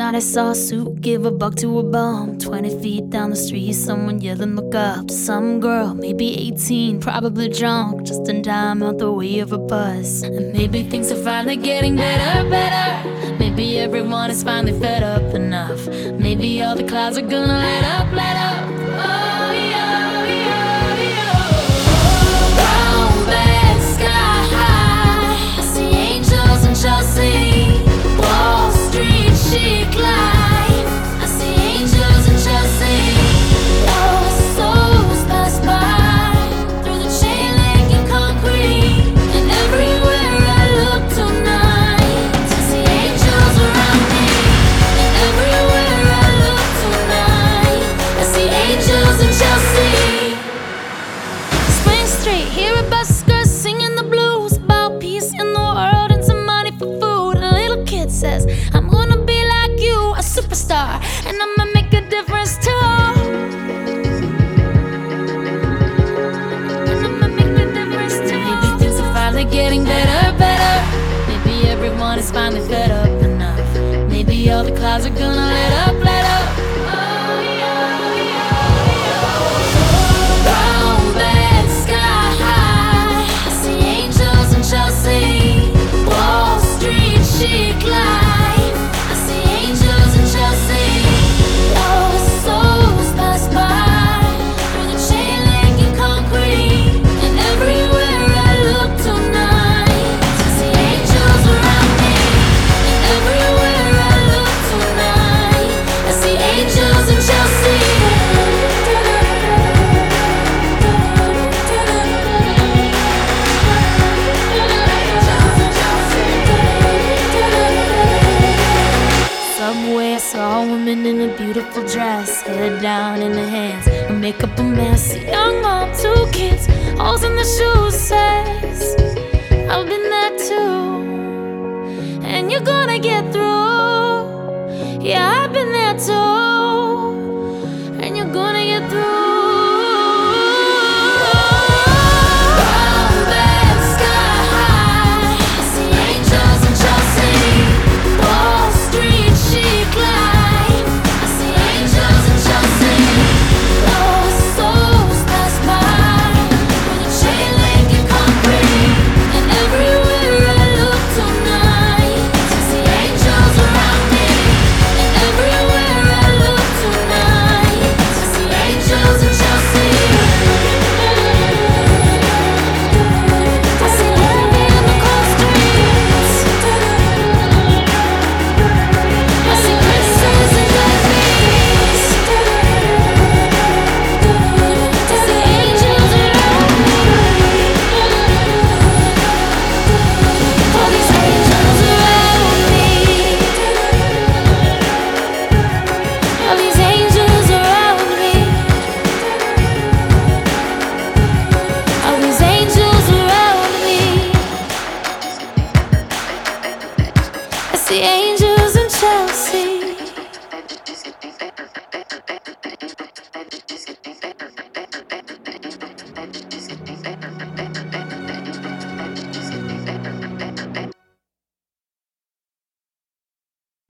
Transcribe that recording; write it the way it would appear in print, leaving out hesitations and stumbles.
night I saw a suit give a buck to a bum. 20 feet down the street, someone yelling look up. Some girl, maybe 18, probably drunk, just in time out the way of a bus. And maybe things are finally getting better, better. Maybe everyone is finally fed up enough. Maybe all the clouds are gonna let up, let up. Oh yeah, yeah, yeah. Brown bed, sky high, I see angels in Chelsea. Wall Street, chic life, I see angels in Chelsea. Lost souls pass by through the chain link and concrete. And everywhere I look tonight, I see angels around me. And everywhere I look tonight, I see angels in Chelsea. Spring Street, hear a busker singing the blues about peace in the world and some money for food. And a little kid says, I'm gonna be like you, a superstar, and I'ma make a difference too. And I'ma make a difference too. Maybe things are finally getting better, better. Maybe everyone is finally fed up enough. Maybe all the clouds are gonna let up, let up. Oh yeah, yeah, yeah. Brown bed, sky high, I see angels in Chelsea. Wall Street, chic life, I see angels in Chelsea. Lost souls pass by through the chain link and concrete. And everywhere I look tonight, I see angels around me. And everywhere I look tonight, I see angels in Chelsea. Subway, I saw a woman in a beautiful dress, head down in her hands, her makeup a mess. A young mom, 2 kids, holes in the shoes, says, I've been there too, and you're gonna get through. Yeah, I've been there too.